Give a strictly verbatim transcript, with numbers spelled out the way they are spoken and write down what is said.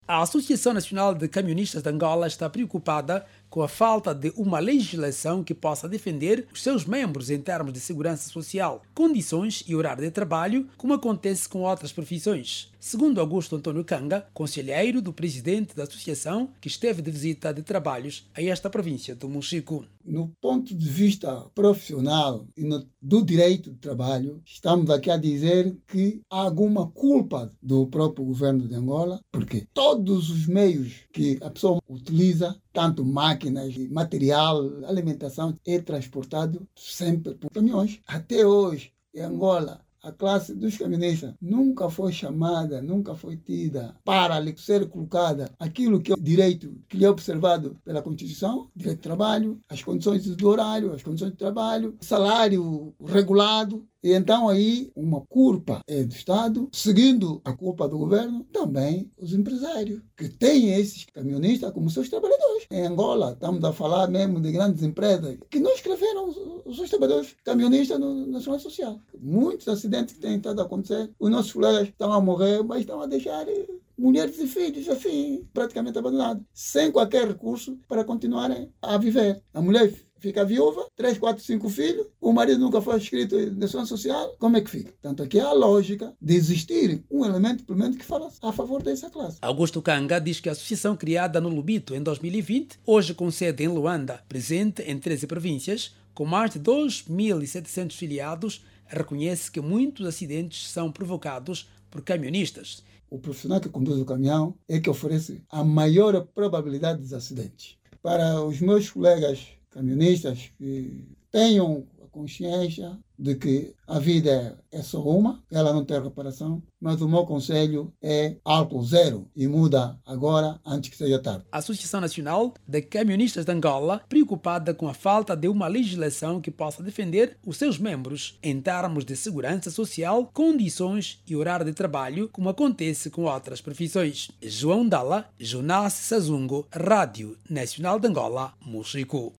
A Associação Nacional de Camionistas de Angola está preocupada com a falta de uma legislação que possa defender os seus membros em termos de segurança social, condições e horário de trabalho, como acontece com outras profissões. Segundo Augusto Antônio Kanga, conselheiro do presidente da associação, que esteve de visita de trabalhos a esta província do Mochico. No ponto de vista profissional e no, do direito de trabalho, estamos aqui a dizer que há alguma culpa do próprio governo de Angola, porque todos os meios que a pessoa utiliza, tanto máquinas, material, alimentação, é transportado sempre por caminhões. Até hoje, em Angola, a classe dos caministas nunca foi chamada, nunca foi tida para lhe ser colocada aquilo que é o direito que lhe é observado pela Constituição, direito de trabalho, as condições do horário, as condições de trabalho, salário regulado. E então aí uma culpa é do Estado, seguindo a culpa do governo, também os empresários, que têm esses caminhonistas como seus trabalhadores. Em Angola, estamos a falar mesmo de grandes empresas que não escreveram os seus trabalhadores caminhonistas no Nacional Social. Muitos acidentes que têm estado a acontecer, os nossos colegas estão a morrer, mas estão a deixar mulheres e filhos assim, praticamente abandonados, sem qualquer recurso para continuarem a viver. A mulher fica viúva, três, quatro, cinco filhos, o marido nunca foi inscrito na segurança social, como é que fica? Tanto aqui há a lógica de existir um elemento, pelo menos, que fala a favor dessa classe. Augusto Kanga diz que a associação criada no Lubito em dois mil e vinte, hoje com sede em Luanda, presente em treze províncias, com mais de dois mil e setecentos filiados, reconhece que muitos acidentes são provocados por camionistas. O profissional que conduz o caminhão é que oferece a maior probabilidade dos acidentes. Para os meus colegas camionistas que tenham a consciência de que a vida é só uma, ela não tem reparação, mas o meu conselho é álcool zero e muda agora antes que seja tarde. A Associação Nacional de Camionistas de Angola, preocupada com a falta de uma legislação que possa defender os seus membros em termos de segurança social, condições e horário de trabalho, como acontece com outras profissões. João Dalla, Jonas Sazungo, Rádio Nacional de Angola, Mochico.